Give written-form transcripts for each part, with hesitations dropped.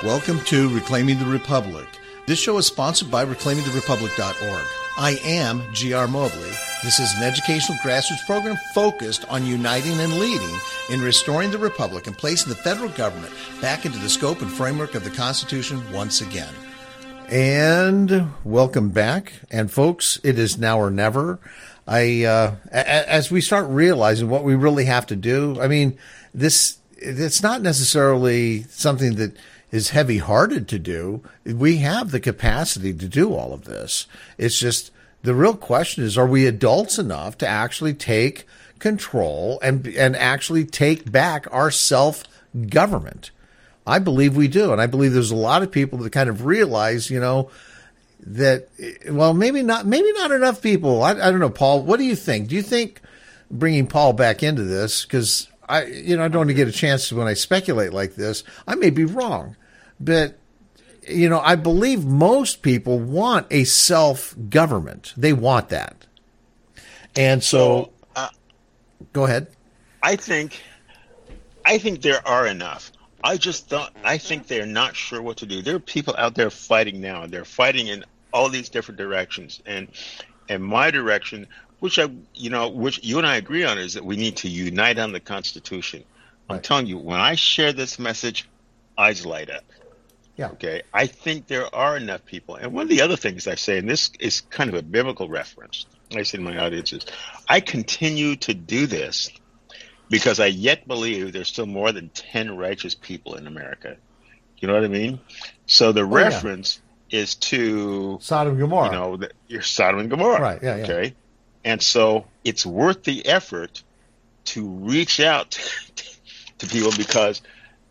Welcome to Reclaiming the Republic. This show is sponsored by reclaimingtherepublic.org. I am G.R. Mobley. This is an educational grassroots program focused on uniting and leading in restoring the Republic and placing the federal government back into the scope and framework of the Constitution once again. And welcome back. And folks, it is now or never. As we start realizing what we really have to do, I mean, it's not necessarily something that is heavy-hearted to do. We have the capacity to do all of this. It's just the real question is, are we adults enough to actually take control and actually take back our self-government? I believe we do, and I believe there's a lot of people that kind of realize, that, well, maybe not enough people. I don't know, Paul. What do you think? Do you think bringing Paul back into this, because I don't want to get a chance to, when I speculate like this, I may be wrong. But, I believe most people want a self-government. They want that. And so go ahead. I think there are enough. I think they're not sure what to do. There are people out there fighting now. They're fighting in all these different directions. And my direction, which you and I agree on, is that we need to unite on the Constitution. I'm telling you, when I share this message, eyes light up. Yeah. Okay. I think there are enough people. And one of the other things I say, and this is kind of a biblical reference, I say to my audiences, I continue to do this because I yet believe there's still more than 10 righteous people in America. You know what I mean? So the reference is to Sodom and Gomorrah. You're Sodom and Gomorrah. Right. Yeah. Okay. And so it's worth the effort to reach out to people because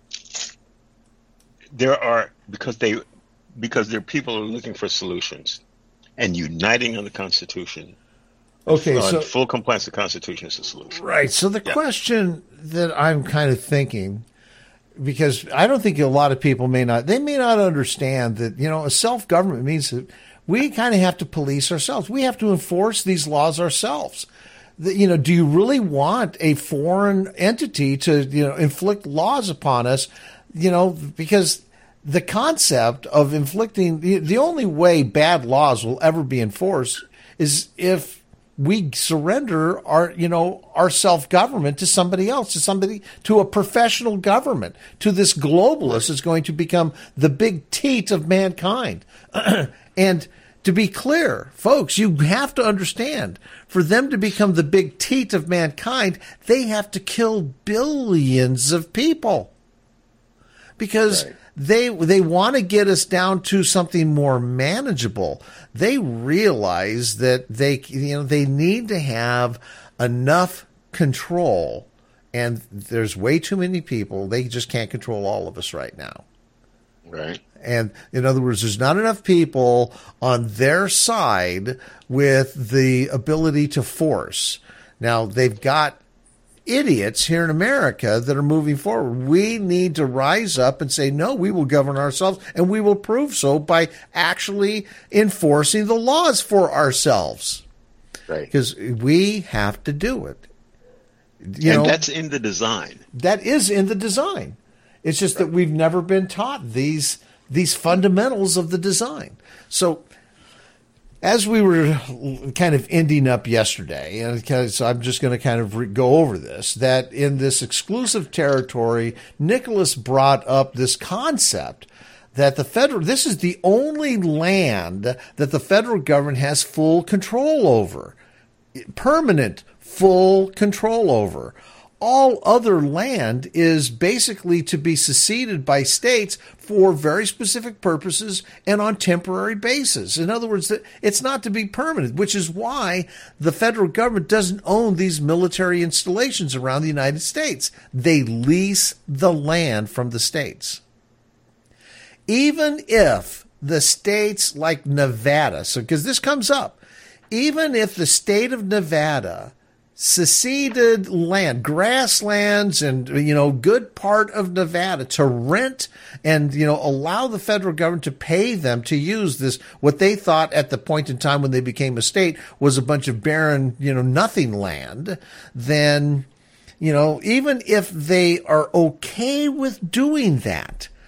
there are people who are looking for solutions, and uniting on the Constitution. Okay, so full compliance with the Constitution is a solution. Right. So the question that I'm kind of thinking, because I don't think a lot of people may not understand that, a self-government means that we kind of have to police ourselves. We have to enforce these laws ourselves. Do you really want a foreign entity to, inflict laws upon us? Because the concept of inflicting, the only way bad laws will ever be enforced is if we surrender our self-government to somebody else, to a professional government, to this globalist that's going to become the big teat of mankind. And to be clear, folks, you have to understand, for them to become the big teat of mankind, they have to kill billions of people. Because they want to get us down to something more manageable. They realize that they need to have enough control, and there's way too many people. They just can't control all of us right now. Right. And in other words, there's not enough people on their side with the ability to force. Now, they've got idiots here in America that are moving forward. We need to rise up and say, no, we will govern ourselves, and we will prove so by actually enforcing the laws for ourselves. Right. Because we have to do it. That's in the design. That is in the design. It's just that we've never been taught these fundamentals of the design. So as we were kind of ending up yesterday, and because I'm just going to kind of go over this, that in this exclusive territory, Nicholas brought up this concept that this is the only land that the federal government has full control over, permanent full control over. All other land is basically to be seceded by states for very specific purposes and on temporary basis. In other words, it's not to be permanent, which is why the federal government doesn't own these military installations around the United States. They lease the land from the states. Even if the states like Nevada, because this comes up, even if the state of Nevada seceded land, grasslands, and, good part of Nevada to rent and, allow the federal government to pay them to use this, what they thought at the point in time when they became a state was a bunch of barren, nothing land, then, even if they are okay with doing that,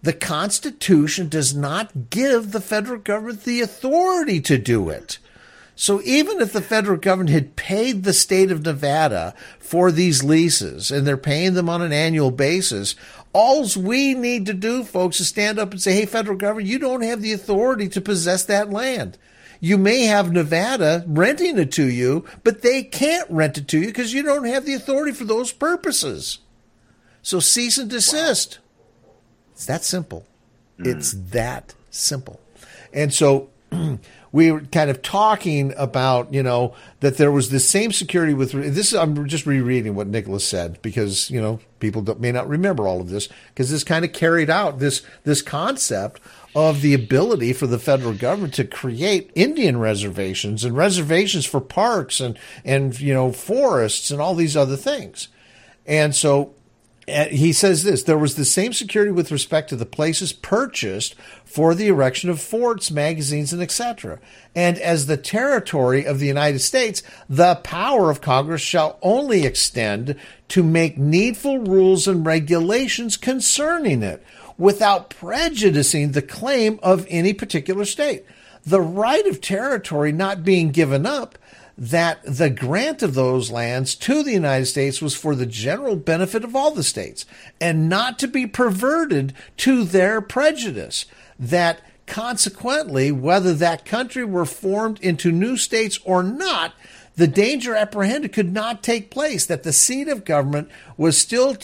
The Constitution does not give the federal government the authority to do it. So even if the federal government had paid the state of Nevada for these leases, and they're paying them on an annual basis, all we need to do, folks, is stand up and say, hey, federal government, you don't have the authority to possess that land. You may have Nevada renting it to you, but they can't rent it to you because you don't have the authority for those purposes. So cease and desist. Wow. It's that simple. It's that simple. And so we were kind of talking about, that there was the same security with this. I'm just rereading what Nicholas said because, people may not remember all of this because this kind of carried out this concept of the ability for the federal government to create Indian reservations and reservations for parks and forests and all these other things. And so he says this, there was the same security with respect to the places purchased for the erection of forts, magazines, and etc. And as the territory of the United States, the power of Congress shall only extend to make needful rules and regulations concerning it, without prejudicing the claim of any particular state. The right of territory not being given up, that the grant of those lands to the United States was for the general benefit of all the states and not to be perverted to their prejudice, that consequently, whether that country were formed into new states or not, the danger apprehended could not take place, that the seat of government was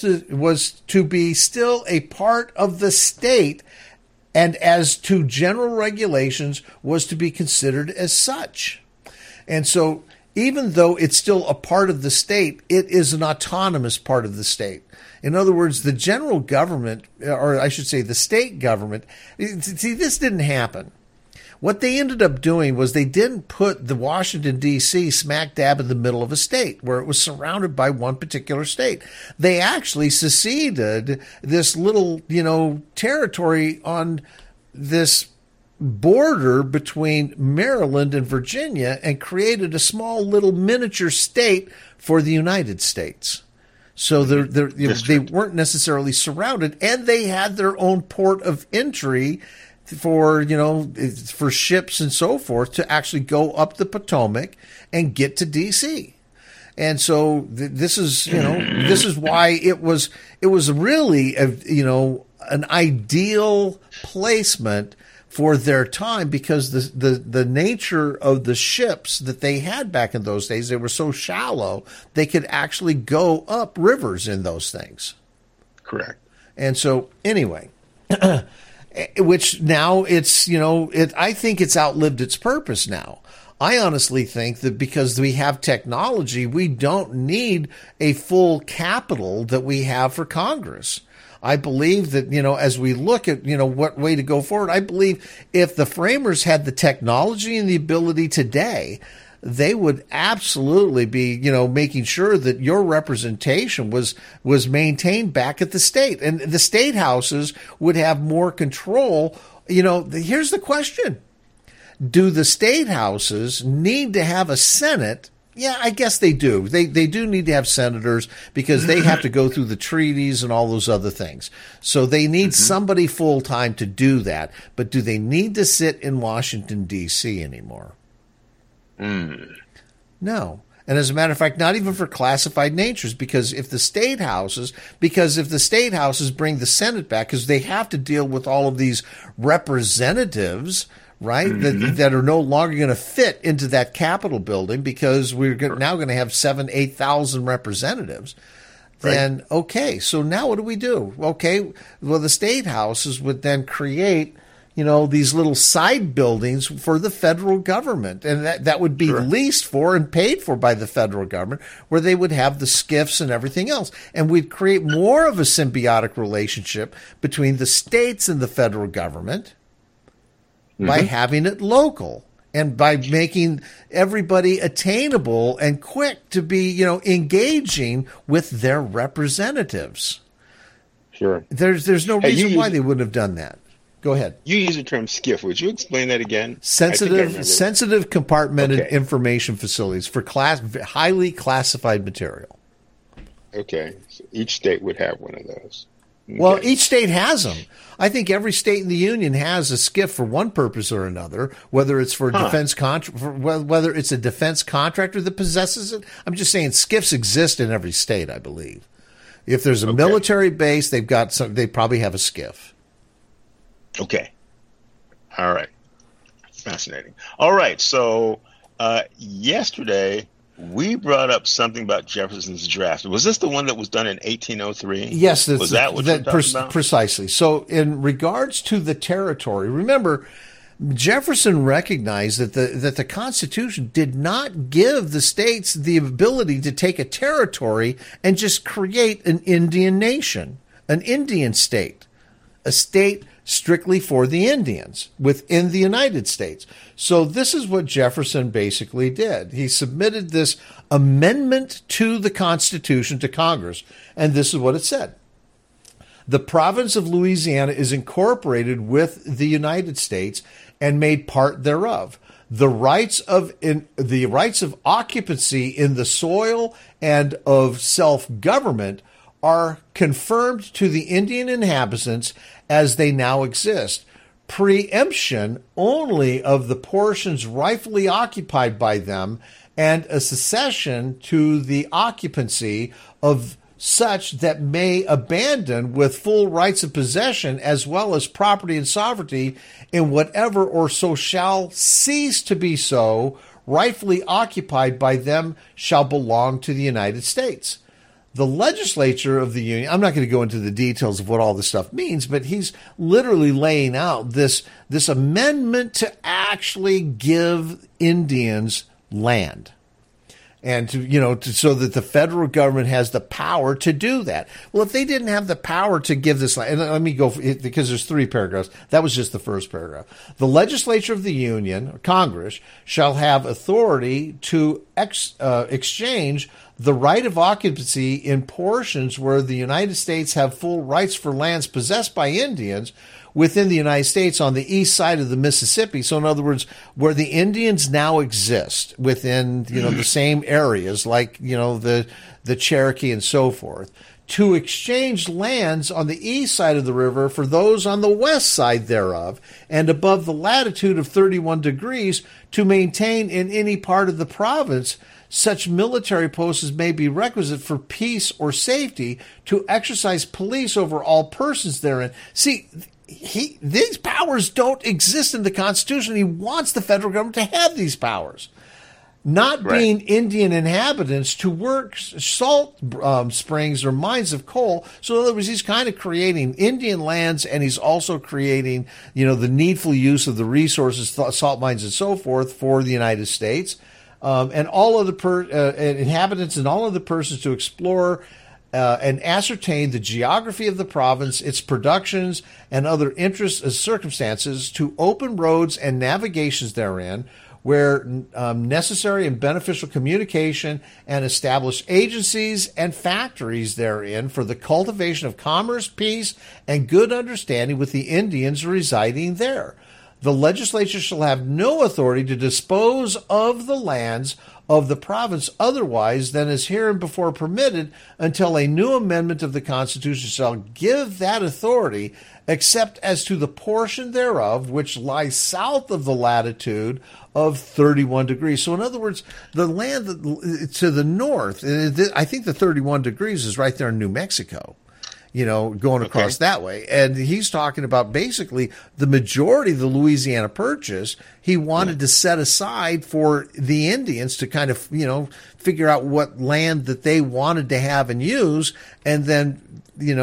to be still a part of the state, and as to general regulations was to be considered as such. And so even though it's still a part of the state, it is an autonomous part of the state. In other words, the general government, or I should say the state government, see, this didn't happen. What they ended up doing was they didn't put the Washington, D.C. smack dab in the middle of a state where it was surrounded by one particular state. They actually seceded this little, territory on this border between Maryland and Virginia and created a small little miniature state for the United States. So they weren't necessarily surrounded, and they had their own port of entry for ships and so forth to actually go up the Potomac and get to D.C. And so this is why it was really an ideal placement for their time, because the nature of the ships that they had back in those days, they were so shallow they could actually go up rivers in those things. Correct. And so anyway, which now it's I think it's outlived its purpose now. I honestly think that because we have technology, we don't need a full capital that we have for Congress. I believe that, as we look at, what way to go forward, I believe if the framers had the technology and the ability today, they would absolutely be, making sure that your representation was maintained back at the state. And the state houses would have more control. Here's the question. Do the state houses need to have a Senate? Yeah, I guess they do. They do need to have senators because they have to go through the treaties and all those other things. So they need somebody full-time to do that. But do they need to sit in Washington, D.C. anymore? No. And as a matter of fact, not even for classified natures, because if the state houses bring the Senate back, because they have to deal with all of these representatives, right, that are no longer going to fit into that Capitol building because we're now going to have 8,000 representatives. Right. Then, okay, so now what do we do? Okay, well, the state houses would then create, these little side buildings for the federal government. And that would be leased for and paid for by the federal government, where they would have the SCIFs and everything else. And we'd create more of a symbiotic relationship between the states and the federal government by having it local and by making everybody attainable and quick to be, engaging with their representatives. Sure. There's no reason why they wouldn't have done that. Go ahead. You use the term SCIF. Would you explain that again? Sensitive compartmented information facilities for highly classified material. Okay. So each state would have one of those. Well, each state has them. I think every state in the union has a SCIF for one purpose or another, whether it's for whether it's a defense contractor that possesses it. I'm just saying SCIFs exist in every state, I believe. If there's a military base, they probably have a SCIF. Okay. All right. Fascinating. All right. So yesterday we brought up something about Jefferson's draft. Was this the one that was done in 1803? Yes. Was that what you're talking about? Precisely. So in regards to the territory, remember, Jefferson recognized that the Constitution did not give the states the ability to take a territory and just create an Indian nation, an Indian state, a state strictly for the Indians within the United States. So this is what Jefferson basically did. He submitted this amendment to the Constitution to Congress, and this is what it said. The province of Louisiana is incorporated with the United States and made part thereof. The rights of occupancy in the soil and of self-government are confirmed to the Indian inhabitants as they now exist. Preemption only of the portions rightfully occupied by them, and a cessation to the occupancy of such that may abandon with full rights of possession as well as property and sovereignty in whatever or so shall cease to be so rightfully occupied by them shall belong to the United States. The legislature of the Union, I'm not going to go into the details of what all this stuff means, but he's literally laying out this amendment to actually give Indians land. And so that the federal government has the power to do that. Well, if they didn't have the power to give this land, and let me go because there's 3 paragraphs. That was just the first paragraph. The legislature of the Union, or Congress, shall have authority to exchange the right of occupancy in portions where the United States have full rights for lands possessed by Indians within the United States on the east side of the Mississippi. So in other words, where the Indians now exist within, the same areas like, the Cherokee and so forth, to exchange lands on the east side of the river for those on the west side thereof, and above the latitude of 31 degrees to maintain in any part of the province such military posts as may be requisite for peace or safety, to exercise police over all persons therein. See, these powers don't exist in the Constitution. He wants the federal government to have these powers. Not being Indian inhabitants to work salt springs or mines of coal. So in other words, he's kind of creating Indian lands, and he's also creating, the needful use of the resources, salt mines and so forth for the United States. And all of the inhabitants and all of the persons to explore and ascertain the geography of the province, its productions, and other interests and circumstances, to open roads and navigations therein, where necessary and beneficial communication, and establish agencies and factories therein for the cultivation of commerce, peace, and good understanding with the Indians residing there. The legislature shall have no authority to dispose of the lands of the province otherwise than is hereinbefore permitted, until a new amendment of the Constitution shall give that authority, except as to the portion thereof which lies south of the latitude of 31 degrees. So in other words, the land to the north, I think the 31 degrees is right there in New Mexico, going across that way. And he's talking about basically the majority of the Louisiana Purchase he wanted to set aside for the Indians to kind of, figure out what land that they wanted to have and use. And then,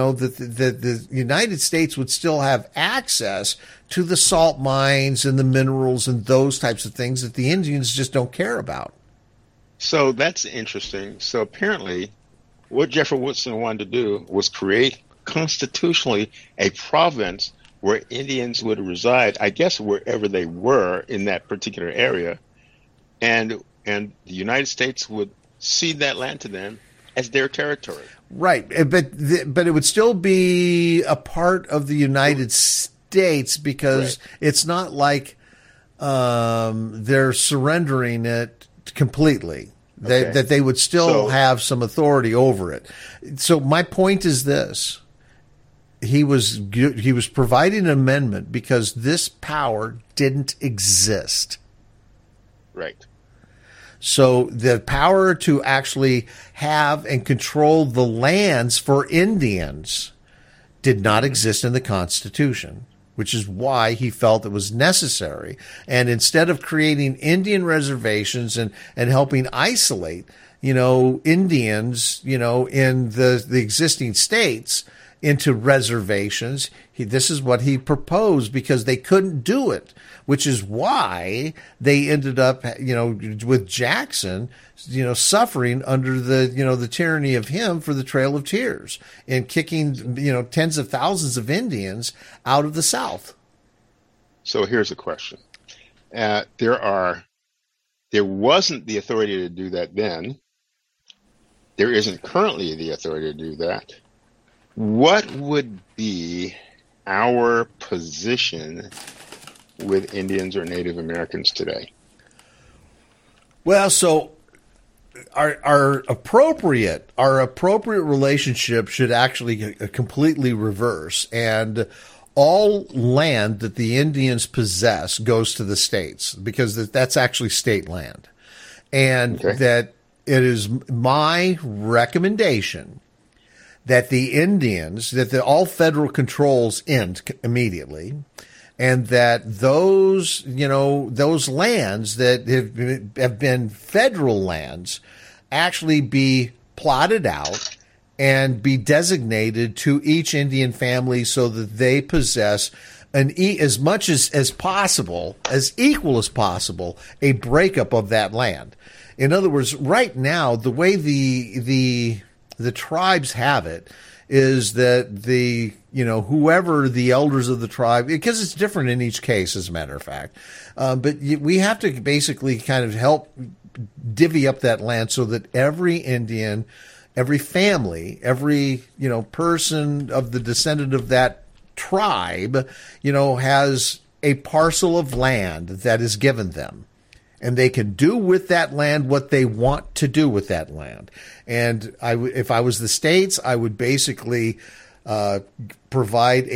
the United States would still have access to the salt mines and the minerals and those types of things that the Indians just don't care about. So that's interesting. So apparently what Jeffrey Woodson wanted to do was create constitutionally a province where Indians would reside, I guess wherever they were in that particular area, and the United States would cede that land to them as their territory. Right, but it would still be a part of the United States, because it's not like they're surrendering it completely. That they would still have some authority over it. So my point is this. he was providing an amendment because this power didn't exist. Right. So the power to actually have and control the lands for Indians did not exist in the Constitution, which is why he felt it was necessary. And instead of creating Indian reservations and helping isolate, Indians, in the existing states into reservations, this is what he proposed because they couldn't do it, which is why they ended up, with Jackson, suffering under the tyranny of him for the Trail of Tears and kicking, tens of thousands of Indians out of the South. So here's a question. There wasn't the authority to do that then. There isn't currently the authority to do that. What would be our position with Indians or Native Americans today? Well, so our appropriate relationship should actually completely reverse, and all land that the Indians possess goes to the states because that's actually state land, and that it is my recommendation that the Indians, that all federal controls end immediately, and that those lands that have been federal lands actually be plotted out and be designated to each Indian family so that they possess as much as possible, as equal as possible, a breakup of that land. In other words, right now, the way the tribes have it is that whoever the elders of the tribe, because it's different in each case, as a matter of fact, but we have to basically kind of help divvy up that land so that every Indian, every family, every person of the descendant of that tribe, has a parcel of land that is given them. And they can do with that land what they want to do with that land. And if I was the states, I would basically provide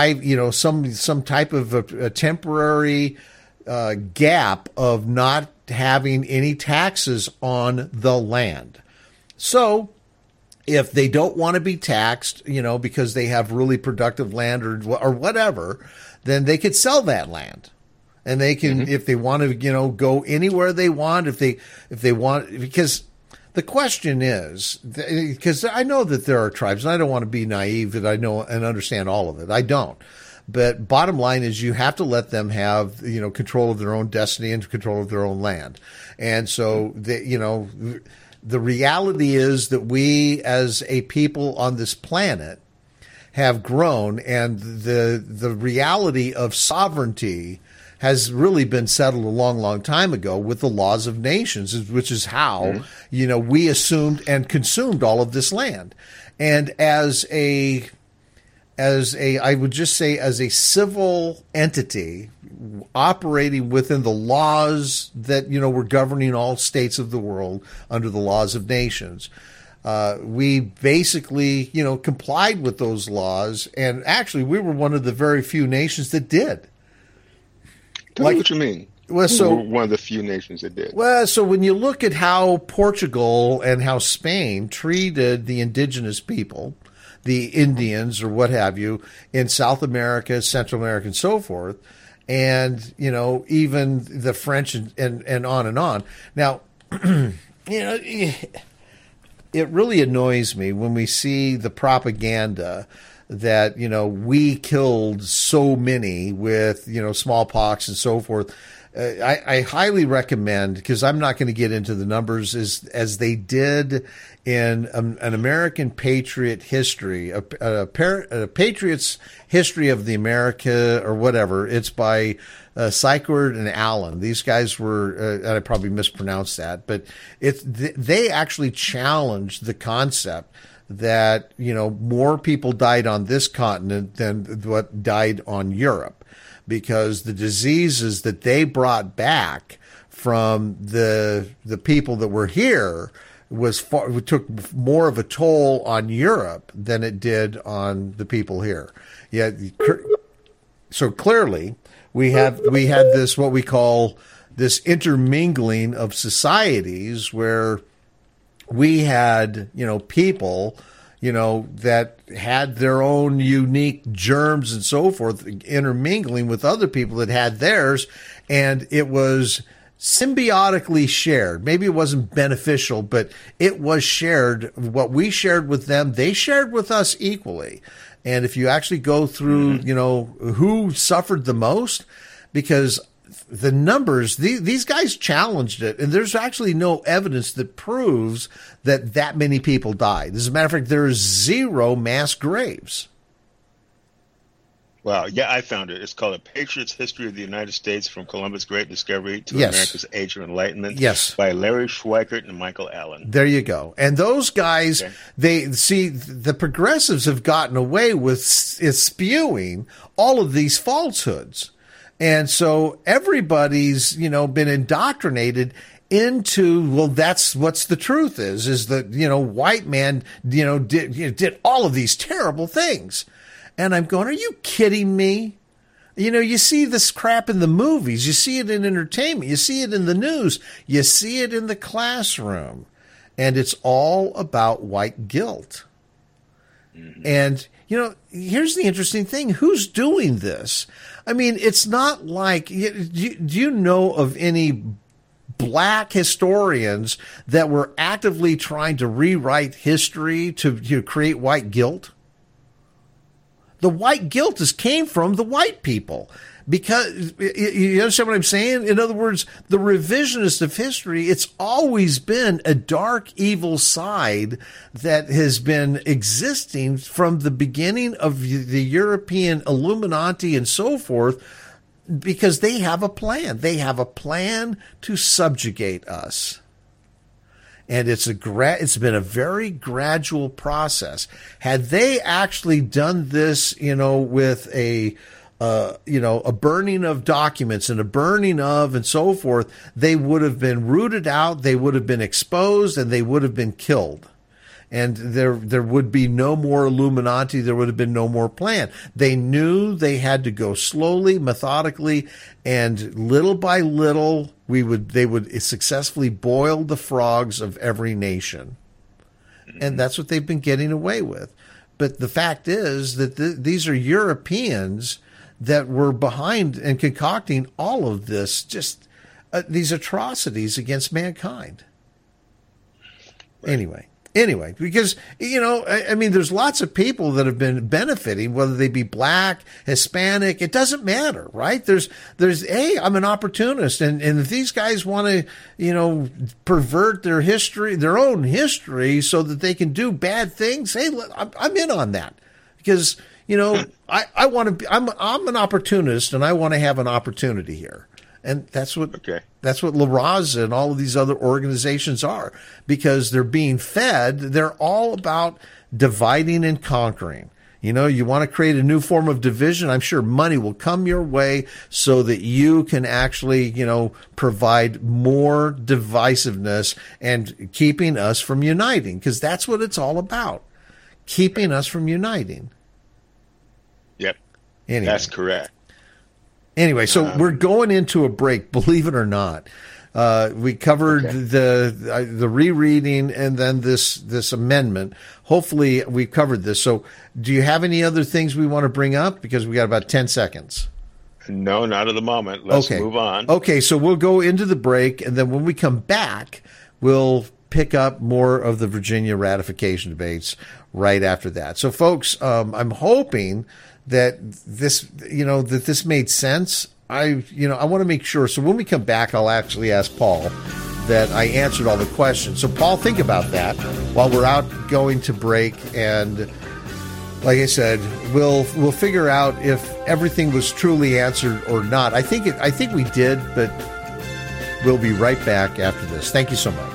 some type of a temporary gap of not having any taxes on the land. So if they don't want to be taxed, because they have really productive land or whatever, then they could sell that land. And they can, if they want to, go anywhere they want, if they want, because the question is, because I know that there are tribes, and I don't want to be naive that I know and understand all of it. I don't. But bottom line is you have to let them have, control of their own destiny and control of their own land. And so, the reality is that we as a people on this planet have grown, and the reality of sovereignty has really been settled a long, long time ago with the laws of nations, which is how, we assumed and consumed all of this land. And as I would just say, as a civil entity operating within the laws that, were governing all states of the world under the laws of nations, we basically, complied with those laws. And actually, we were one of the very few nations that did. Tell me what you mean. Well, so one of the few nations that did. Well, so when you look at how Portugal and how Spain treated the indigenous people, the Indians or what have you, in South America, Central America, and so forth, and even the French and on and on. Now, it really annoys me when we see the propaganda that, we killed so many with, smallpox and so forth. I highly recommend, because I'm not going to get into the numbers as they did in an American Patriot history, a Patriot's History of the America or whatever. It's by Sykert and Allen. These guys were, and I probably mispronounced that, but they actually challenged the concept that, more people died on this continent than what died on Europe, because the diseases that they brought back from the people that were here took more of a toll on Europe than it did on the people here. Yeah. So clearly we had this, what we call this intermingling of societies, where we had, people, that had their own unique germs and so forth intermingling with other people that had theirs. And it was symbiotically shared. Maybe it wasn't beneficial, but it was shared. What we shared with them, they shared with us equally. And if you actually go through, who suffered the most, because the numbers, these guys challenged it, and there's actually no evidence that proves that many people died. As a matter of fact, there is 0 mass graves. Wow. Yeah, I found it. It's called A Patriot's History of the United States from Columbus' Great Discovery to America's Age of Enlightenment. Yes. By Larry Schweikert and Michael Allen. There you go. And those guys, the progressives have gotten away with spewing all of these falsehoods. And so everybody's, been indoctrinated into, well, that's what's the truth is that, white man, did all of these terrible things. And I'm going, are you kidding me? You see this crap in the movies. You see it in entertainment. You see it in the news. You see it in the classroom. And it's all about white guilt. Mm-hmm. And, here's the interesting thing. Who's doing this? I mean, it's not like, do you know of any black historians that were actively trying to rewrite history to create white guilt? The white guilt came from the white people, because you understand what I'm saying? In other words, the revisionist of history, it's always been a dark, evil side that has been existing from the beginning of the European Illuminati and so forth, because they have a plan. They have a plan to subjugate us. And it's been a very gradual process. Had they actually done this, with a burning of documents and a burning of and so forth, they would have been rooted out, they would have been exposed, and they would have been killed. And there would be no more Illuminati. There would have been no more plan. They knew they had to go slowly, methodically, and little by little, they would successfully boil the frogs of every nation. And that's what they've been getting away with. But the fact is that these are Europeans that were behind and concocting all of this, just these atrocities against mankind. Right. Anyway, because, I mean, there's lots of people that have been benefiting, whether they be black, Hispanic, it doesn't matter, right? Hey, I'm an opportunist. And if these guys want to, pervert their history, their own history, so that they can do bad things, hey, I'm in on that. Because, I want to be, I'm an opportunist, and I want to have an opportunity here. And that's what La Raza and all of these other organizations are, because they're being fed. They're all about dividing and conquering. You want to create a new form of division. I'm sure money will come your way so that you can actually, provide more divisiveness and keeping us from uniting, because that's what it's all about. Keeping us from uniting. Yep. Anyway. That's correct. Anyway, so we're going into a break, believe it or not. We covered the rereading and then this amendment. Hopefully we covered this. So do you have any other things we want to bring up? Because we got about 10 seconds. No, not at the moment. Let's move on. Okay, so we'll go into the break, and then when we come back, we'll pick up more of the Virginia ratification debates right after that. So folks, I'm hoping that this made sense. I want to make sure. So when we come back, I'll actually ask Paul that I answered all the questions. So Paul, think about that while we're out going to break. And like I said, we'll figure out if everything was truly answered or not. I think we did, but we'll be right back after this. Thank you so much.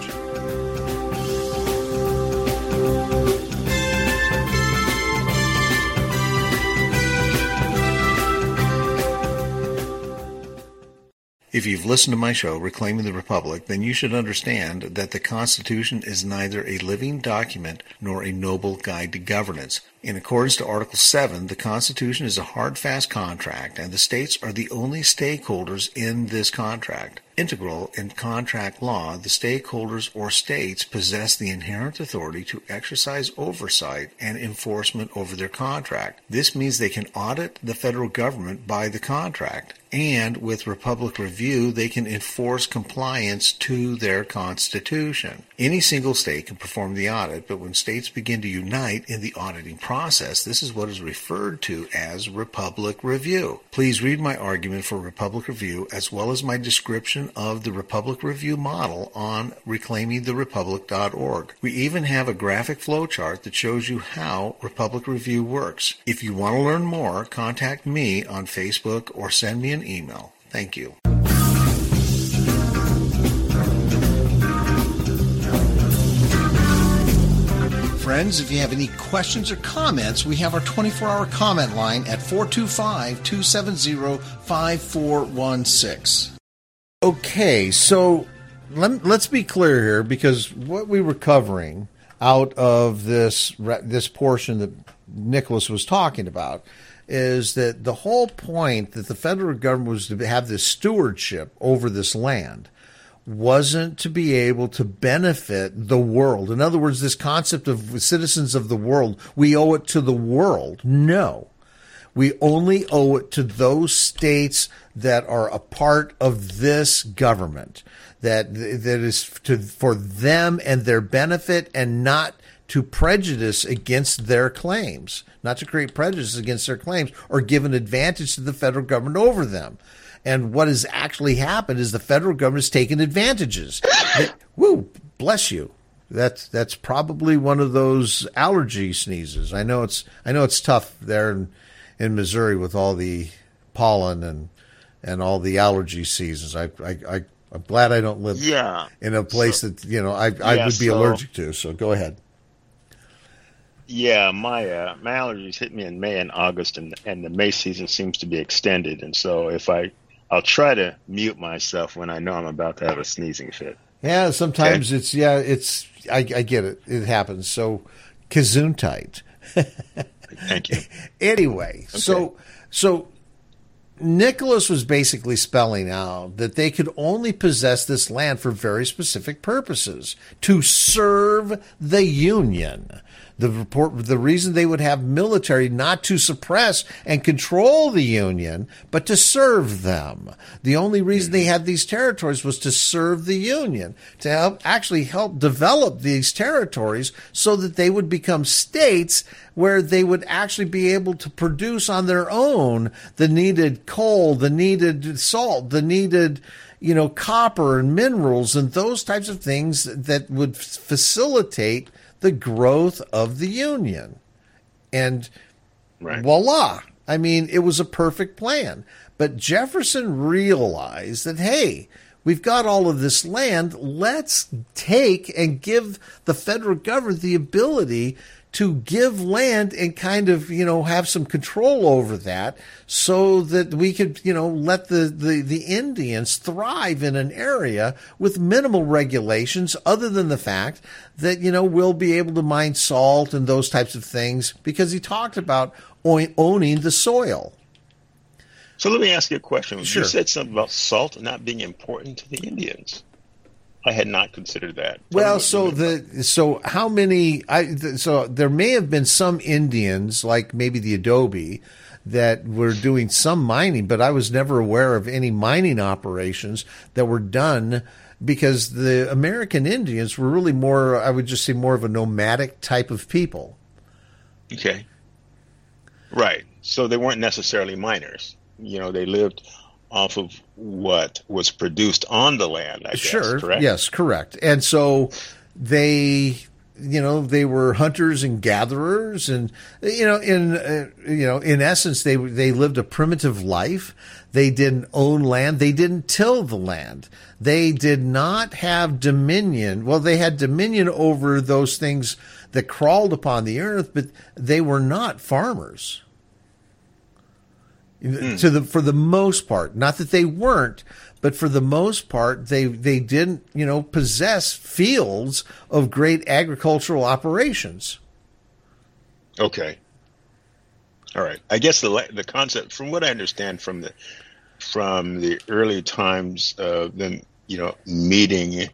If you've listened to my show, Reclaiming the Republic, then you should understand that the Constitution is neither a living document nor a noble guide to governance. In accordance to Article 7, the Constitution is a hard, fast contract, and the states are the only stakeholders in this contract. Integral in contract law, the stakeholders or states possess the inherent authority to exercise oversight and enforcement over their contract. This means they can audit the federal government by the contract, and with Republic Review, they can enforce compliance to their Constitution. Any single state can perform the audit, but when states begin to unite in the auditing process, this is what is referred to as Republic Review. Please read my argument for Republic Review as well as my description of the Republic Review model on reclaimingtherepublic.org. We even have a graphic flowchart that shows you how Republic Review works. If you want to learn more, contact me on Facebook or send me an email. Thank you. Friends, if you have any questions or comments, we have our 24-hour comment line at 425-270-5416. Okay, so let's be clear here, because what we were covering out of this portion that Nicholas was talking about is that the whole point that the federal government was to have this stewardship over this land wasn't to be able to benefit the world. In other words, this concept of citizens of the world, we owe it to the world. No. We only owe it to those states that are a part of this government, that is for them and their benefit, and not to prejudice against their claims, not to create prejudice against their claims or give an advantage to the federal government over them. And what has actually happened is the federal government has taken advantages. Woo, bless you. That's probably one of those allergy sneezes. I know it's tough there in Missouri with all the pollen and all the allergy seasons. I'm glad I don't live in a place that I would be allergic to. So go ahead. Yeah, my allergies hit me in May and August, and the May season seems to be extended. And so I'll try to mute myself when I know I'm about to have a sneezing fit. Yeah, sometimes I get it. It happens. So, Gesundheit. Thank you. Anyway, okay. So Nicholas was basically spelling out that they could only possess this land for very specific purposes, to serve the Union. The reason they would have military, not to suppress and control the Union, but to serve them. The only reason they had these territories was to serve the Union, to help develop these territories so that they would become states where they would actually be able to produce on their own the needed coal, the needed salt, the needed copper and minerals and those types of things that would facilitate the growth of the Union. And voila. I mean, it was a perfect plan. But Jefferson realized that, hey, we've got all of this land. Let's take and give the federal government the ability to give land and kind of, have some control over that so that we could, let the Indians thrive in an area with minimal regulations, other than the fact that, we'll be able to mine salt and those types of things, because he talked about owning the soil. So let me ask you a question. Sure. You said something about salt not being important to the Indians. I had not considered that. Well, so there may have been some Indians, like maybe the Adobe, that were doing some mining, but I was never aware of any mining operations that were done, because the American Indians were really more, I would just say, more of a nomadic type of people. Okay. Right. So they weren't necessarily miners. They lived off of what was produced on the land, I guess, correct? Yes, correct. And so they were hunters and gatherers, and in essence they lived a primitive life. They didn't own land. They didn't till the land. They did not have dominion. Well, they had dominion over those things that crawled upon the earth, but they were not farmers. For the most part. Not that they weren't, but for the most part, they didn't, possess fields of great agricultural operations. Okay. All right. I guess the concept, from what I understand from the early times of them, meeting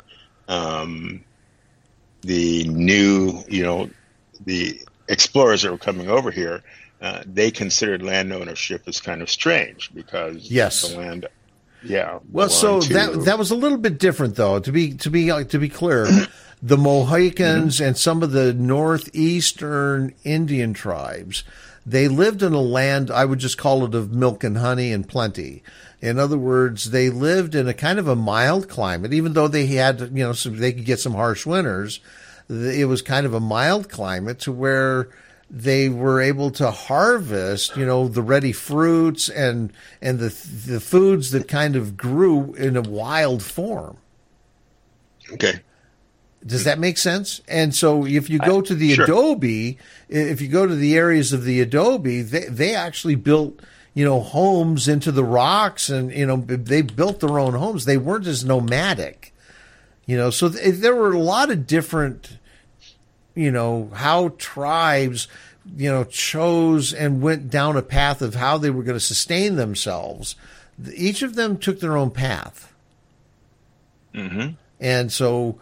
the new, the explorers that were coming over here, they considered land ownership as kind of strange because yes, the land. Yeah. Well, so that was a little bit different, though. To be clear, the Mohicans and some of the northeastern Indian tribes, they lived in a land, I would just call it, of milk and honey and plenty. In other words, they lived in a kind of a mild climate, even though they had, so they could get some harsh winters. It was kind of a mild climate to where they were able to harvest, the ready fruits and the foods that kind of grew in a wild form. Okay. Does that make sense? And so if you go to the sure. adobe, if you go to the areas of the adobe, they actually built, homes into the rocks and, they built their own homes. They weren't as nomadic, so there were a lot of different, how tribes, chose and went down a path of how they were going to sustain themselves. Each of them took their own path. Mm-hmm. And so,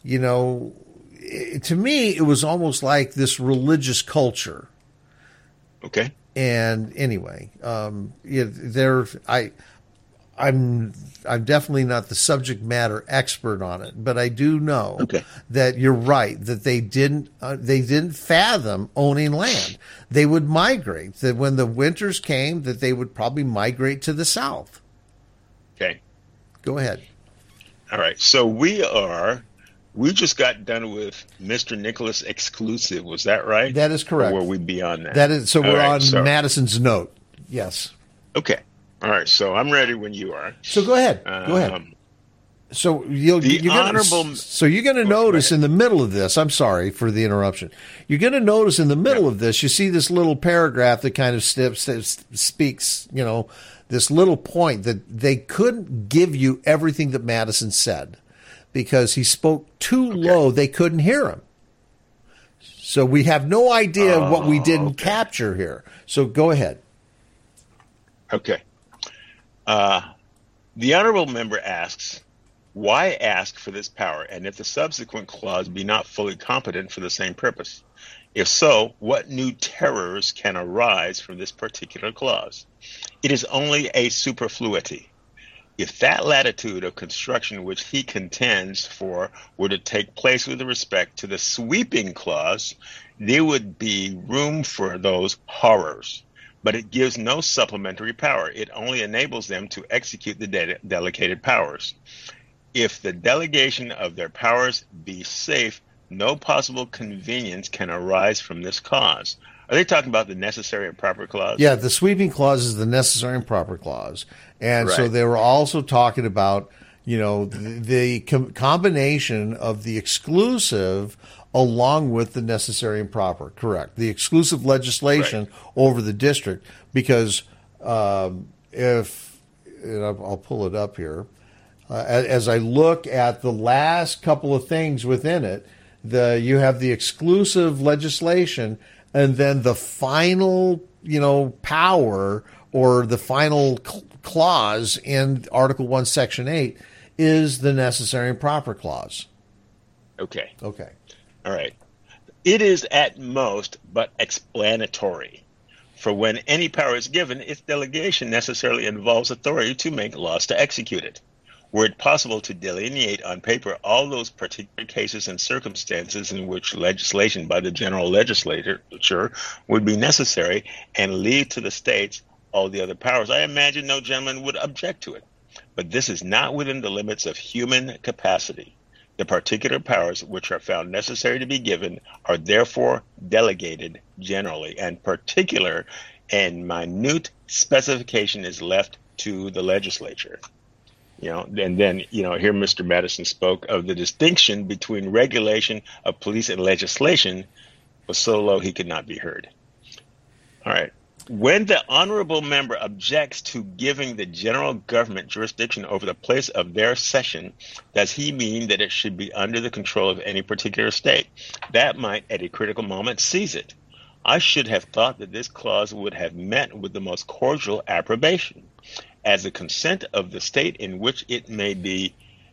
to me, it was almost like this religious culture. Okay. And anyway, I'm definitely not the subject matter expert on it, but I do know that you're right, that they didn't fathom owning land. They would migrate, that when the winters came, that they would probably migrate to the south. Okay. Go ahead. All right. So we just got done with Mr. Nicholas exclusive. Was that right? That is correct. Or were we beyond that? That is. So we're on Madison's note. Yes. Okay. All right. So I'm ready when you are. So go ahead. Go ahead. So you're going to notice in the middle of this. I'm sorry for the interruption. You're going to notice in the middle of this, you see this little paragraph that kind of speaks. This little point that they couldn't give you everything that Madison said because he spoke too low. They couldn't hear him. So we have no idea what we didn't capture here. So go ahead. Okay. The honorable member asks, why ask for this power, and if the subsequent clause be not fully competent for the same purpose? If so, what new terrors can arise from this particular clause? It is only a superfluity. If that latitude of construction which he contends for were to take place with respect to the sweeping clause, there would be room for those horrors. But it gives no supplementary power. It only enables them to execute the delegated powers. If the delegation of their powers be safe, no possible convenience can arise from this cause. Are they talking about the necessary and proper clause? Yeah, the sweeping clause is the necessary and proper clause. And so they were also talking about, the combination of the exclusive along with the necessary and proper. Correct. The exclusive legislation over the district, because I'll pull it up here. As I look at the last couple of things within it, you have the exclusive legislation, and then the final, power or the final clause in Article 1, Section 8 is the necessary and proper clause. Okay. Okay. All right. It is at most but explanatory. For when any power is given, its delegation necessarily involves authority to make laws to execute it. Were it possible to delineate on paper all those particular cases and circumstances in which legislation by the general legislature would be necessary and leave to the states all the other powers, I imagine no gentleman would object to it. But this is not within the limits of human capacity. The particular powers which are found necessary to be given are therefore delegated generally, and particular and minute specification is left to the legislature. And then, here Mr. Madison spoke of the distinction between regulation of police and legislation was so low he could not be heard. All right. When the honorable member objects to giving the general government jurisdiction over the place of their session, does he mean that it should be under the control of any particular state? That might, at a critical moment, seize it. I should have thought that this clause would have met with the most cordial approbation, as the consent of the state in which it may be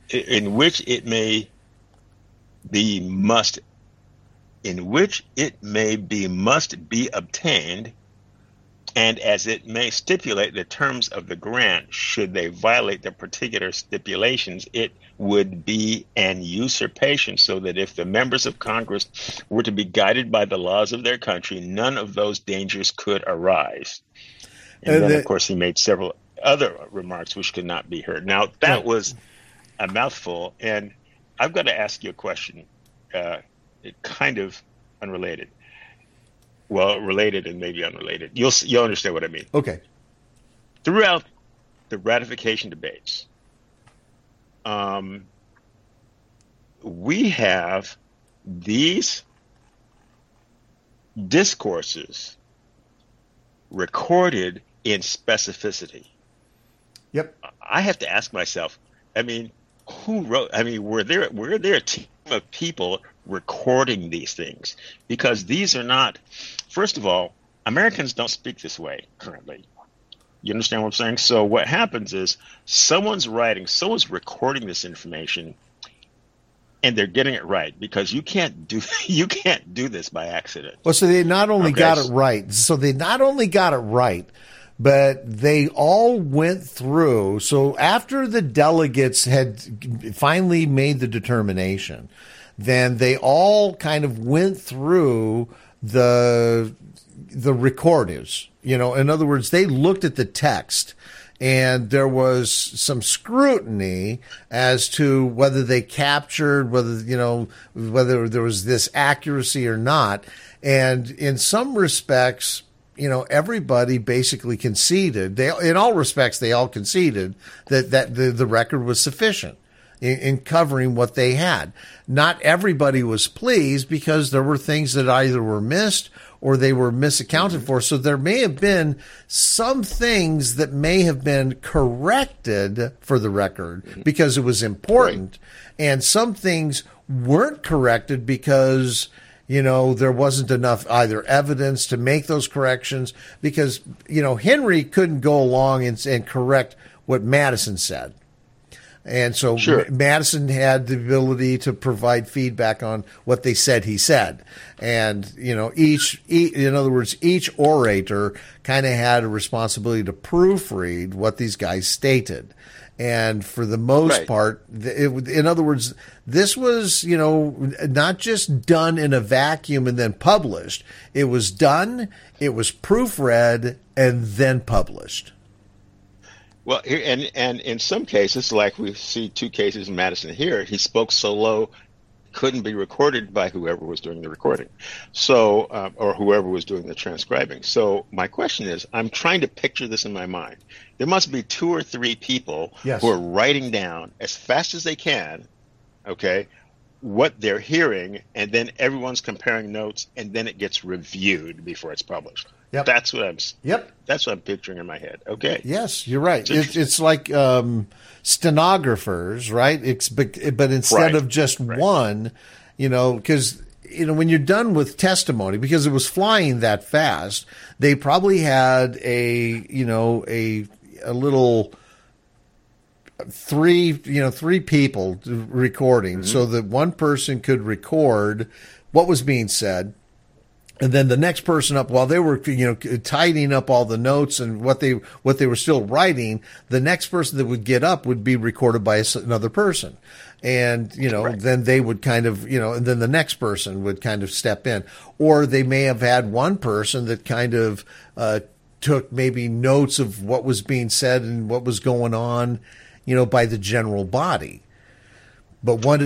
must be obtained, and as it may stipulate the terms of the grant. Should they violate the particular stipulations, it would be an usurpation, so that if the members of Congress were to be guided by the laws of their country, none of those dangers could arise. And then, of course, he made several other remarks which could not be heard. Now, that was a mouthful, and I've got to ask you a question, kind of unrelated. Well, related and maybe unrelated. You'll understand what I mean. Okay. Throughout the ratification debates, we have these discourses recorded in specificity. Yep. I have to ask myself, who wrote? Were there a team of people recording these things? Because these are not, first of all, Americans don't speak this way currently. You understand what I'm saying? So what happens is someone's recording this information, and they're getting it right, because you can't do this by accident. Well, so they not only got it right. So they not only got it right, but they all went through. So after the delegates had finally made the determination, then they all kind of went through the recordings. In other words, they looked at the text, and there was some scrutiny as to whether they captured, whether there was this accuracy or not. And in some respects, everybody basically conceded. In all respects, they all conceded that the record was sufficient in covering what they had. Not everybody was pleased, because there were things that either were missed or they were misaccounted for. So there may have been some things that may have been corrected for the record because it was important. Right. And some things weren't corrected because, there wasn't enough either evidence to make those corrections, because, Henry couldn't go along and correct what Madison said. And so Madison had the ability to provide feedback on what they said he said. And, in other words, each orator kind of had a responsibility to proofread what these guys stated. And for the most part, in other words, this was, not just done in a vacuum and then published. It was done, it was proofread, and then published. Well, and in some cases, like we see two cases in Madison here, he spoke so low, couldn't be recorded by whoever was doing the recording, so or whoever was doing the transcribing. So my question is, I'm trying to picture this in my mind. There must be 2 or 3 people who are writing down as fast as they can, what they're hearing, and then everyone's comparing notes, and then it gets reviewed before it's published. Yep. That's what I'm picturing in my head. Okay. Yes, you're right. It's like stenographers, right? But instead of just one, because when you're done with testimony, because it was flying that fast, they probably had a little three people recording, so that one person could record what was being said. And then the next person up, while they were, tidying up all the notes and what they were still writing, the next person that would get up would be recorded by another person. And, then they would kind of, and then the next person would kind of step in. Or they may have had one person that kind of took maybe notes of what was being said and what was going on, by the general body. But go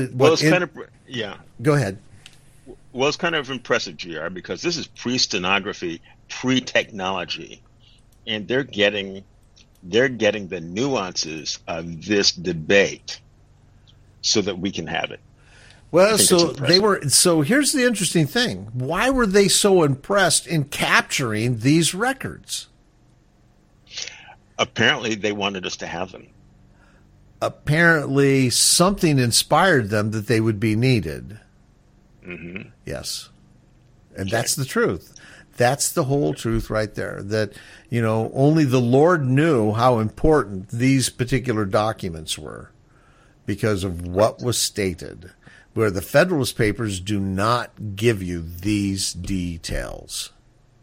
ahead. Well, it's kind of impressive, GR, because this is pre-stenography, pre-technology, and they're getting the nuances of this debate so that we can have it. Well, so they were. So here's the interesting thing: why were they so impressed in capturing these records? Apparently, they wanted us to have them. Apparently, something inspired them that they would be needed. Mm-hmm. Yes, and that's the truth. That's the whole truth right there. That, you know, only the Lord knew how important these particular documents were because of what was stated. Where the Federalist Papers do not give you these details.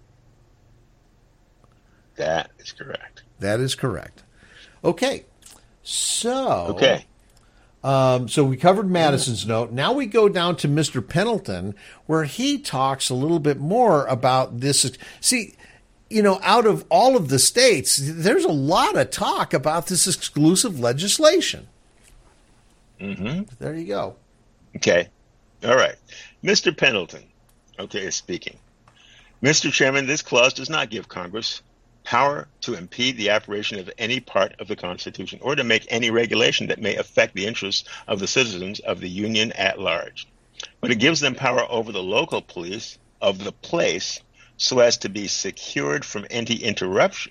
That is correct. That is correct. Okay. So we covered Madison's note. Now we go down to Mr. Pendleton, where he talks a little bit more about this. See, you know, out of all of the states, there's a lot of talk about this exclusive legislation. Mm-hmm. There you go. Okay. All right. Mr. Pendleton, is speaking. Mr. Chairman, this clause does not give Congress power to impede the operation of any part of the Constitution or to make any regulation that may affect the interests of the citizens of the Union at large. But it gives them power over the local police of the place so as to be secured from any interruption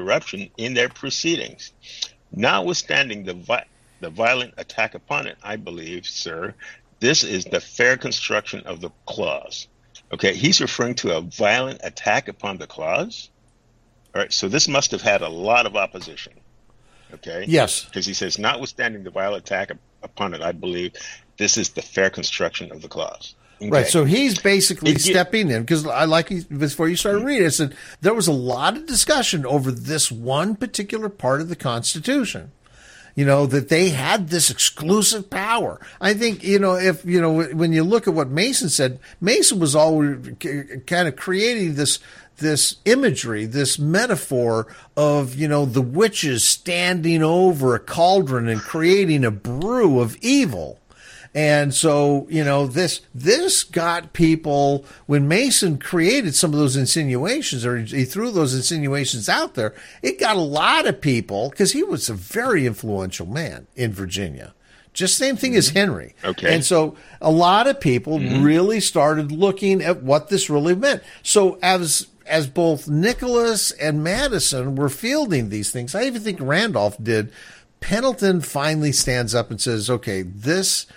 in their proceedings. Notwithstanding the violent attack upon it, I believe, sir, this is the fair construction of the clause. Okay, he's referring to a violent attack upon the clause. All right, so this must have had a lot of opposition. Okay? Yes. Because he says, notwithstanding the violent attack upon it, I believe this is the fair construction of the clause. Okay. Right, so he's basically stepping in, because before you started reading, I said there was a lot of discussion over this one particular part of the Constitution. You know, that they had this exclusive power. I think, you know, when you look at what Mason said, Mason was always kind of creating this imagery, this metaphor of, you know, the witches standing over a cauldron and creating a brew of evil. And so, you know, this got people, when Mason created some of those insinuations, or he threw those insinuations out there, it got a lot of people, because he was a very influential man in Virginia. Just same thing as Henry. Okay. And so a lot of people really started looking at what this really meant. So as both Nicholas and Madison were fielding these things, I even think Randolph did, Pendleton finally stands up and says, okay, this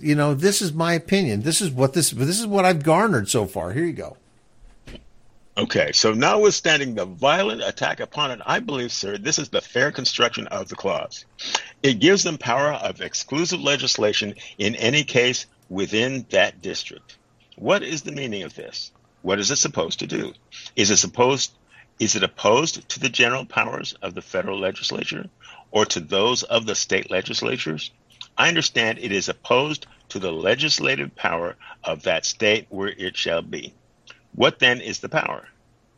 is my opinion. This is what I've garnered so far. Here you go. Okay, so notwithstanding the violent attack upon it, I believe, sir, this is the fair construction of the clause. It gives them power of exclusive legislation in any case within that district. What is the meaning of this? What is it supposed to do? Is it opposed to the general powers of the federal legislature or to those of the state legislatures? I understand it is opposed to the legislative power of that state where it shall be. What then is the power?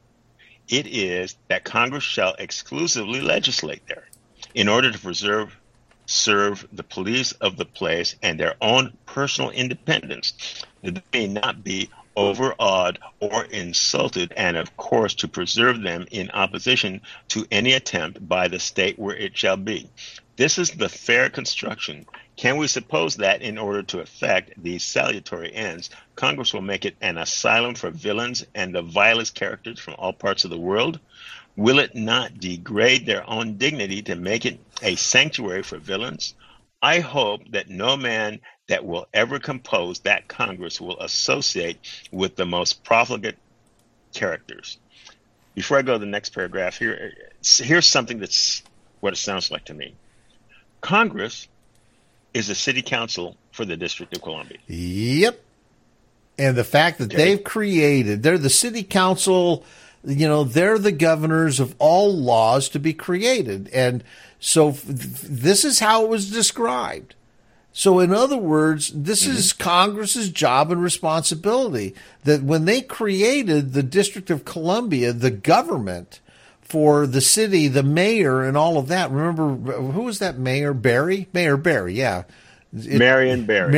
It is that Congress shall exclusively legislate there in order to serve the police of the place and their own personal independence, that they may not be overawed or insulted, and of course to preserve them in opposition to any attempt by the state where it shall be. This is the fair construction. Can we suppose that in order to effect these salutary ends, Congress will make it an asylum for villains and the vilest characters from all parts of the world? Will it not degrade their own dignity to make it a sanctuary for villains? I hope that no man that will ever compose that Congress will associate with the most profligate characters. Before I go to the next paragraph, here's something that's what it sounds like to me. Congress is a city council for the District of Columbia. Yep. And the fact that they're the city council, you know, they're the governors of all laws to be created. And so this is how it was described. So in other words, this is Congress's job and responsibility, that when they created the District of Columbia, the government for the city, the mayor and all of that. Remember, who was that mayor? Mayor Barry, yeah. Marion Barry.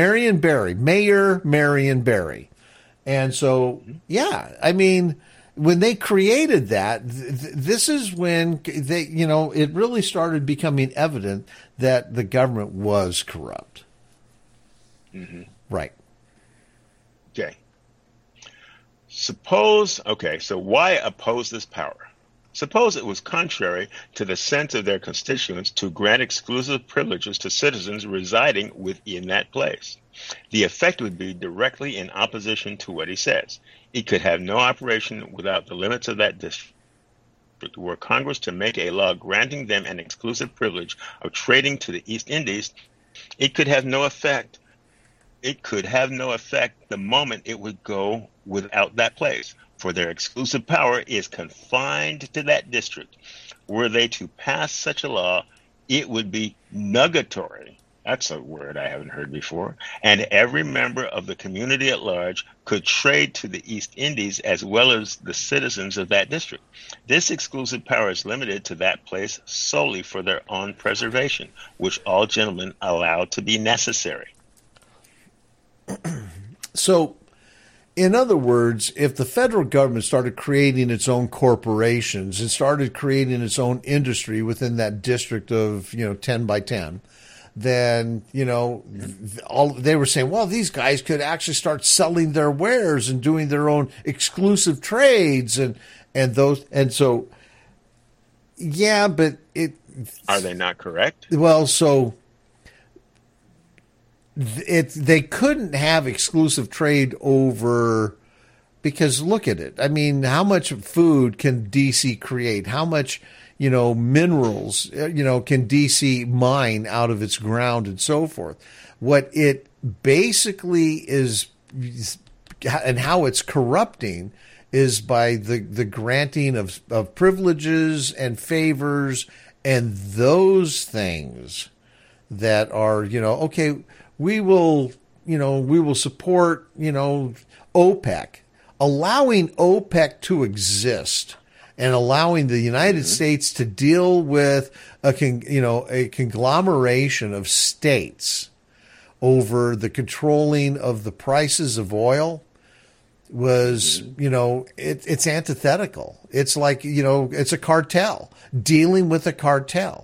Mayor Marion Barry. And so, yeah, I mean, when they created that, this is when they, you know, it really started becoming evident that the government was corrupt. Mm-hmm. Right. Okay. So why oppose this power? Suppose it was contrary to the sense of their constituents to grant exclusive privileges to citizens residing within that place. The effect would be directly in opposition to what he says. It could have no operation without the limits of that district. Were Congress to make a law granting them an exclusive privilege of trading to the East Indies, it could have no effect. It could have no effect the moment it would go without that place, for their exclusive power is confined to that district. Were they to pass such a law, it would be nugatory. That's a word I haven't heard before. And every member of the community at large could trade to the East Indies as well as the citizens of that district. This exclusive power is limited to that place solely for their own preservation, which all gentlemen allow to be necessary. So, in other words, if the federal government started creating its own corporations and started creating its own industry within that district of, 10 by 10, then, they were saying, well, these guys could actually start selling their wares and doing their own exclusive trades and those. And so, yeah, but are they not correct? Well, so they couldn't have exclusive trade over, because look at it. I mean, how much food can DC create? How much, minerals, can DC mine out of its ground and so forth? What it basically is, and how it's corrupting, is by the granting of privileges and favors and those things that are, okay, we will support, OPEC, allowing OPEC to exist and allowing the United States to deal with a conglomeration of states over the controlling of the prices of oil was, it's antithetical. It's like, it's a cartel, dealing with a cartel.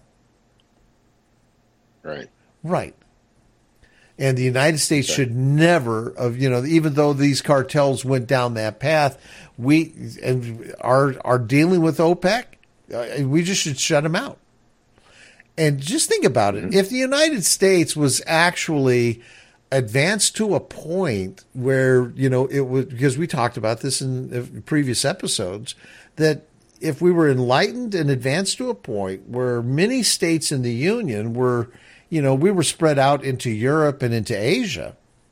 Right. Right. And the United States should never have, even though these cartels went down that path, we are dealing with OPEC. We just should shut them out. And just think about it. If the United States was actually advanced to a point where, it was, because we talked about this in previous episodes, that if we were enlightened and advanced to a point where many states in the Union were, we were spread out into Europe and into Asia,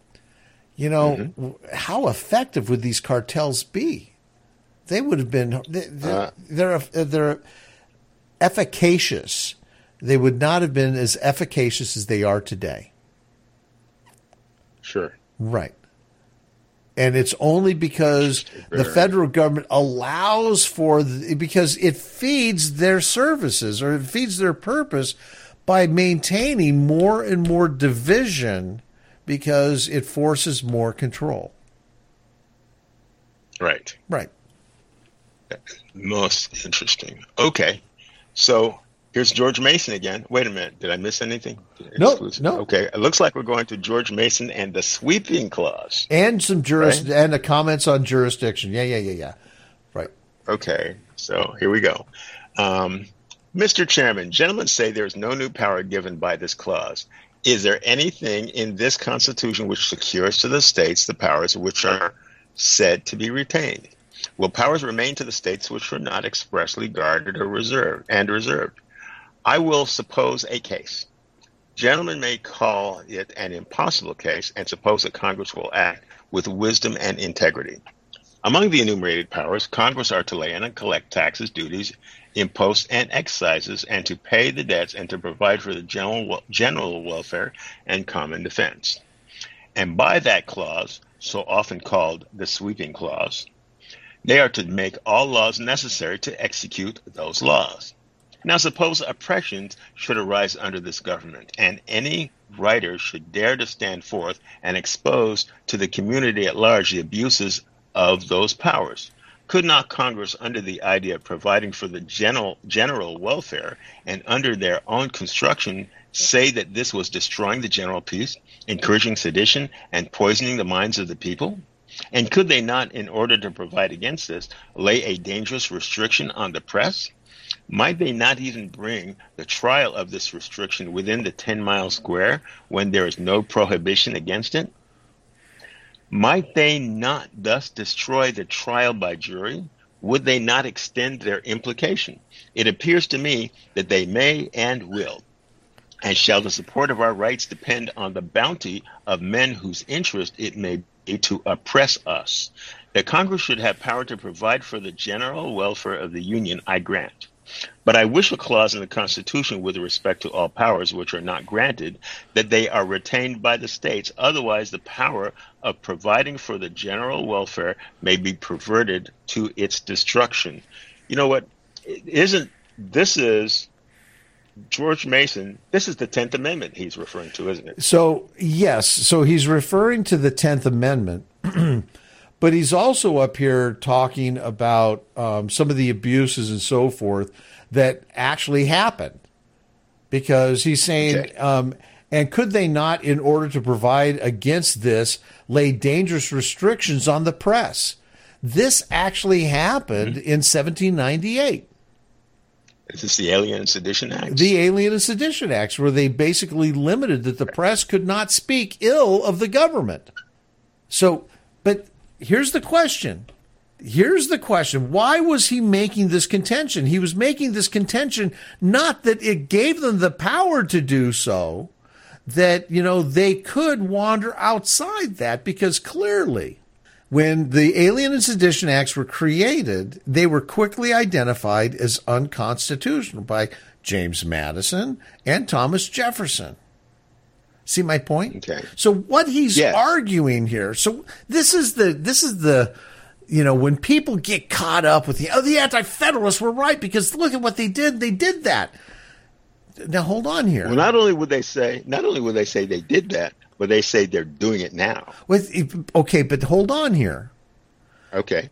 how effective would these cartels be? They would have been, they're efficacious. They would not have been as efficacious as they are today. Sure. Right. And it's only because the federal government allows for, because it feeds their services or it feeds their purpose by maintaining more and more division, because it forces more control. Right. Right. Most interesting. Okay. So here's George Mason again. Wait a minute. Did I miss anything? No. Okay. It looks like we're going to George Mason and the sweeping clause. And some and the comments on jurisdiction. Yeah. Right. Okay. So here we go. Mr. Chairman, gentlemen say there is no new power given by this clause. Is there anything in this Constitution which secures to the states the powers which are said to be retained? Will powers remain to the states which were not expressly guarded or reserved? I will suppose a case. Gentlemen may call it an impossible case and suppose that Congress will act with wisdom and integrity. Among the enumerated powers, Congress are to lay in and collect taxes, duties, imposts, and excises, and to pay the debts and to provide for the general welfare and common defense. And by that clause, so often called the sweeping clause, they are to make all laws necessary to execute those laws. Now suppose oppressions should arise under this government, and any writer should dare to stand forth and expose to the community at large the abuses of those powers. Could not Congress, under the idea of providing for the general welfare and under their own construction, say that this was destroying the general peace, encouraging sedition, and poisoning the minds of the people? And could they not, in order to provide against this, lay a dangerous restriction on the press? Might they not even bring the trial of this restriction within the 10-mile square when there is no prohibition against it? Might they not thus destroy the trial by jury? Would they not extend their implication? It appears to me that they may and will. And shall the support of our rights depend on the bounty of men whose interest it may be to oppress us? That Congress should have power to provide for the general welfare of the Union, I grant. But I wish a clause in the Constitution with respect to all powers which are not granted, that they are retained by the states. Otherwise, the power of providing for the general welfare may be perverted to its destruction. You know what? This is George Mason. This is the 10th Amendment he's referring to, isn't it? So, yes. So he's referring to the 10th Amendment. But he's also up here talking about some of the abuses and so forth that actually happened. Because he's saying, and could they not, in order to provide against this, lay dangerous restrictions on the press? This actually happened in 1798. Is this the Alien and Sedition Acts? The Alien and Sedition Acts, where they basically limited that the press could not speak ill of the government. So, but here's the question. Why was he making this contention? He was making this contention not that it gave them the power to do so, that, they could wander outside that, because clearly when the Alien and Sedition Acts were created, they were quickly identified as unconstitutional by James Madison and Thomas Jefferson. See my point? Okay. So what he's arguing here, so this is the when people get caught up with the Anti-Federalists were right because look at what they did. They did that. Now hold on here. Well, not only would they say they did that, but they say they're doing it now. Okay, but hold on here. Okay.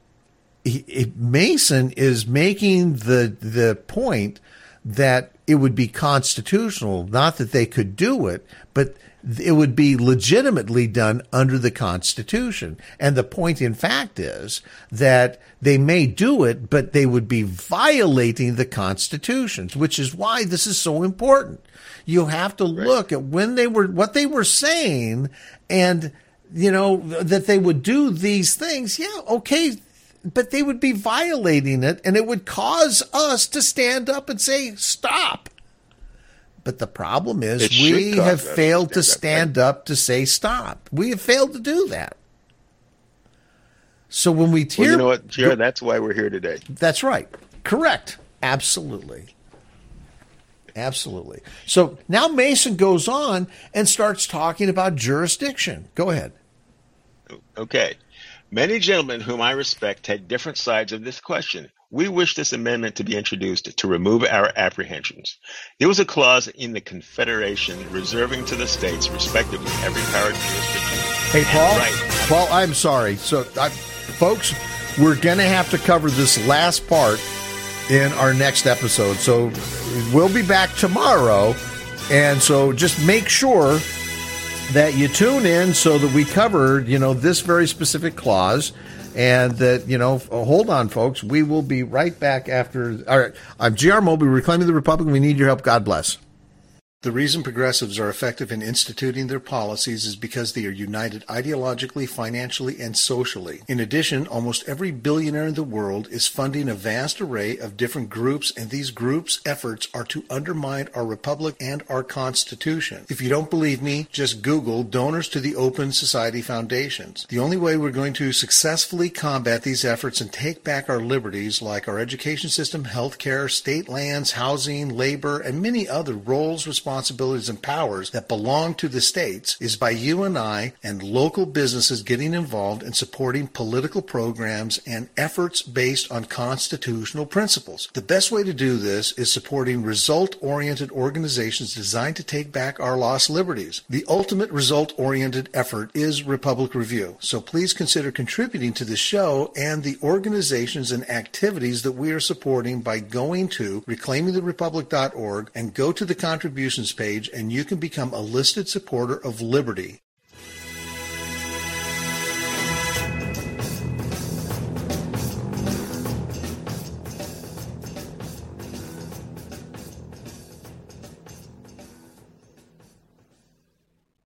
Mason is making the point that it would be constitutional, not that they could do it, but it would be legitimately done under the Constitution. And the point, in fact, is that they may do it, but they would be violating the Constitution, which is why this is so important. You have to look at what they were saying, and, that they would do these things. Yeah, okay, but they would be violating it, and it would cause us to stand up and say, stop. But the problem is we have failed to stand up to say stop. We have failed to do that. So when we you know what, Jared, that's why we're here today. That's right. Correct. Absolutely. So now Mason goes on and starts talking about jurisdiction. Go ahead. Okay. Many gentlemen whom I respect take different sides of this question. We wish this amendment to be introduced to remove our apprehensions. There was a clause in the Confederation reserving to the states, respectively, every power jurisdiction. Hey, Paul, I'm sorry. So, folks, we're going to have to cover this last part in our next episode. So we'll be back tomorrow. And so just make sure that you tune in so that we cover, this very specific clause. And that, hold on, folks. We will be right back after. All right. I'm G.R. Mobley, Reclaiming the Republic. We need your help. God bless. The reason progressives are effective in instituting their policies is because they are united ideologically, financially, and socially. In addition, almost every billionaire in the world is funding a vast array of different groups, and these groups' efforts are to undermine our republic and our Constitution. If you don't believe me, just Google donors to the Open Society Foundations. The only way we're going to successfully combat these efforts and take back our liberties, like our education system, health care, state lands, housing, labor, and many other roles, responsibilities, and powers that belong to the states, is by you and I and local businesses getting involved and supporting political programs and efforts based on constitutional principles. The best way to do this is supporting result-oriented organizations designed to take back our lost liberties. The ultimate result-oriented effort is Republic Review, so please consider contributing to the show and the organizations and activities that we are supporting by going to reclaimingtherepublic.org and go to the contributions page, and you can become a listed supporter of liberty.